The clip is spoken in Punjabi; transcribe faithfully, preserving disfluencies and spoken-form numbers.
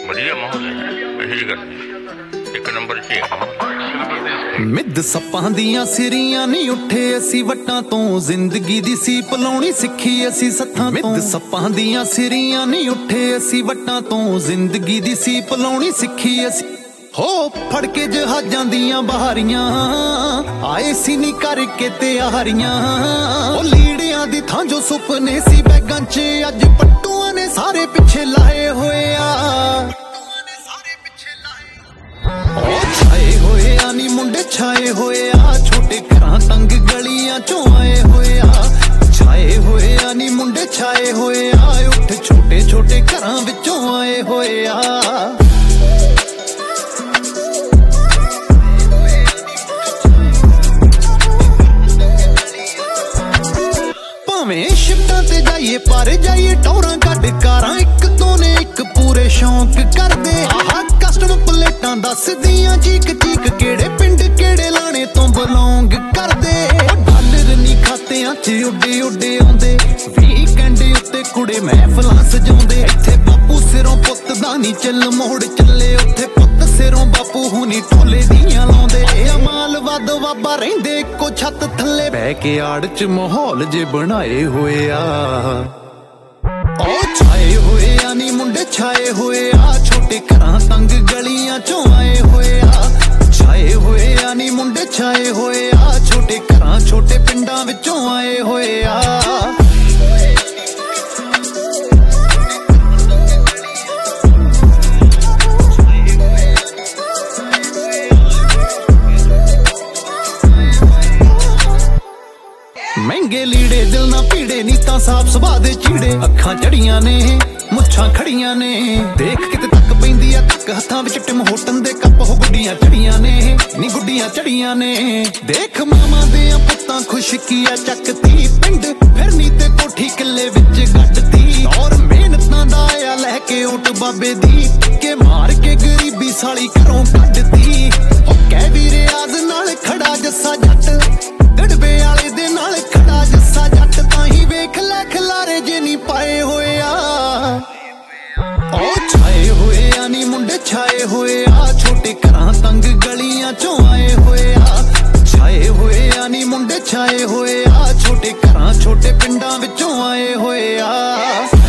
ਵਧੀਆ ਮਾਹੌਲ ਹੈ, ਇਹੋ ਜਿਹੀ ਗੱਲ ਨਹੀਂ, ਇੱਕ ਨੰਬਰ 'ਚ ਹੈ। ਮਿੱਧ ਸੱਪਾਂ ਦੀਆਂ ਸਿਰੀਆਂ ਨਹੀਂ ਉੱਠੇ ਅਸੀਂ ਵੱਟਾਂ ਤੋਂ, ਜ਼ਿੰਦਗੀ ਦੀ ਸੀਪ ਲਾਉਣੀ ਸਿੱਖੀ ਅਸੀਂ ਸੱਥਾਂ ਤੋਂ। ਮਿੱਧ ਸੱਪਾਂ ਦੀਆਂ ਸਿਰੀਆਂ ਨਹੀਂ ਉੱਠੇ ਅਸੀਂ ਵੱਟਾਂ ਤੋਂ, ਜ਼ਿੰਦਗੀ ਦੀ ਸੀਪ ਲਾਉਣੀ ਸਿੱਖੀ ਅਸੀਂ। ਹੋ ਫੜ ਕੇ ਜਹਾਜ਼ਾਂ ਦੀਆਂ ਬਹਾਰੀਆਂ ਆਏ ਸੀ ਨੀ ਕਰਕੇ ਤਿਆਰੀਆਂ, ਉਹ ਲੀੜਿਆਂ ਦੀ ਥਾਂ ਜੋ ਸੁਪਨੇ ਸੀ ਬੈਗਾਂ 'ਚ ਅੱਜ ਪੱਟੂਆਂ ਨੇ ਸਾਰੇ ਪਿੱਛੇ ਲਾਏ ਹੋਏ ਆ। ਉਹ ਛਾਏ ਹੋਏ ਆ ਨੀ ਮੁੰਡੇ ਛਾਏ ਹੋਏ ਆ, ਛੋਟੇ ਘਰਾਂ ਤੰਗ ਗਲੀਆਂ 'ਚੋਂ ਆਏ ਹੋਏ ਆ। ਛਾਏ ਹੋਏ ਆ ਨੀ ਮੁੰਡੇ ਛਾਏ ਹੋਏ ਆ, ਉੱਠ ਛੋਟੇ ਛੋਟੇ ਘਰਾਂ ਵਿੱਚੋਂ ਆਏ ਹੋਏ ਆ। ਭਾਵੇਂ ਸ਼ਿਫਟਾਂ ਤੇ ਜਾਈਏ ਪਰ ਜਾਈਏ ਟੌਰਾਂ ਕੱਢ ਕਾਰਾਂ, ਇੱਕ ਤੋਂ ਨੇ ਇੱਕ ਪੂਰੇ ਸ਼ੌਂਕ ਕਰਦੇ। ਆਹ ਕਸਟਮ ਪਲੇਟਾਂ ਦੱਸਦੀਆਂ ਚੀਕ ਚੀਕ ਕਿਹੜੇ ਪਿੰਡ ਕਿਹੜੇ ਲਾਣੇ ਤੋਂ ਬਿਲੋਂਗ ਕਰਦੇ। ਡਾਲਰ ਨੀ ਖਾਤਿਆਂ 'ਚ ਉੱਡੇ ਉੱਡੇ ਆਉਂਦੇ, ਵੀਕਐਂਡ ਉੱਤੇ ਕੁੜੇ ਮਹਿਫਲਾਂ ਸਜਾਉਂਦੇ। ਇੱਥੇ ਬਾਪੂ ਸਿਰੋਂ ਪੁੱਤ ਦਾ ਨੀ ਚੱਲ ਮੋੜ ਚੱਲੇ, ਉੱਥੇ ਪੁੱਤ ਸਿਰੋਂ ਬਾਪੂ ਹੁਣੀ ਢੋਲੇ ਦੀਆਂ ਲਾਉਂਦੇ। ਮਾਲ ਵੱਧ ਵਾਬਾ ਰਹਿੰਦੇ ਇੱਕੋ ਛੱਤ ਥੱਲੇ ਬਹਿ ਕੇ ਆੜ 'ਚ ਮਾਹੌਲ ਜੇ ਬਣਾਏ ਹੋਏ ਆ। ਉਹ ਛਾਏ ਹੋਏ ਆ ਨੀ ਮੁੰਡੇ ਛਾਏ ਹੋਏ ਆ, ਛੋਟੇ ਘਰਾਂ ਤੰਗ ਗਲੀਆਂ 'ਚੋਂ ਆਏ ਹੋਏ ਆ। ਛਾਏ ਹੋਏ ਆ ਨੀ ਮੁੰਡੇ ਛਾਏ ਹੋਏ ਆ, ਛੋਟੇ ਘਰਾਂ ਛੋਟੇ ਪਿੰਡਾਂ ਵਿੱਚੋਂ ਆਏ ਹੋਏ ਆ। ਮਹਿੰਗੇ ਲੀੜੇ ਦਿਲ ਨਾ ਪੀੜੇ ਨੀ ਤਾਂ ਸਾਫ ਸੁਭਾਅ ਦੇ ਚੀੜੇ, ਅੱਖਾਂ ਚੜੀਆਂ ਨੇ ਮੁੱਛਾਂ ਖੜੀਆਂ ਨੇ, ਦੇਖ ਕਿਤੇ ਤੱਕ ਪੈਂਦੀ ਆ ਤੱਕ ਹੱਥਾਂ ਵਿੱਚ ਟਿਮ ਹੋਟਨ ਦੇ ਕੱਪ। ਉਹ ਗੁੱਡੀਆਂ ਚੜੀਆਂ ਨੇ ਨੀ ਗੁੱਡੀਆਂ ਚੜੀਆਂ ਨੇ, ਦੇਖ ਮਾਵਾਂ ਦੇ ਪੁੱਤਾਂ ਖੁਸ਼ਕੀਆਂ ਚੱਕਤੀ, ਪਿੰਡ ਫਿਰਨੀ ਤੇ ਕੋਠੀ ਕਿੱਲੇ ਵਿੱਚ ਗੱਡਤੀ। ਔਰ ਮਿਹਨਤਾਂ ਦਾ ਆ ਲੈ ਕੇ ਊਟ ਬਾਬੇ ਦੀ, ਕੇ ਮਾਰ ਕੇ ਗਰੀਬੀ ਸਾਲੀ ਘਰੋਂ ਕੱਢਤੀ। ਉਹ ਕਹਿ ਵੀ ਰਿਆਜ਼ ਨਾਲ ਖੜਾ ਜੱਸਾ ਜੱਟ, ਗੜਬੇ ਵਾਲੇ ਦੇ ਨਾਲ ਖੜਾ ਜੱਸਾ ਜੱਟ, ਤਾਂ ਹੀ ਵੇਖ ਲੈ ਖਲਾਰੇ ਜੇ ਨੀ ਪਾਏ ਹੋਏ ਆ। ਉਹ ਛਾਏ ਹੋਏ ਆ ਨੀ ਮੁੰਡੇ ਛਾਏ ਹੋਏ ਆ, ਛੋਟੇ ਘਰਾਂ ਤੰਗ ਗਲੀਆਂ 'ਚੋਂ ਆਏ ਹੋਏ ਆ। ਛਾਏ ਹੋਏ ਆ ਨੀ ਮੁੰਡੇ ਛਾਏ ਹੋਏ ਆ, ਛੋਟੇ ਘਰਾਂ ਛੋਟੇ ਪਿੰਡਾਂ ਵਿੱਚੋਂ ਆਏ ਹੋਏ ਆ।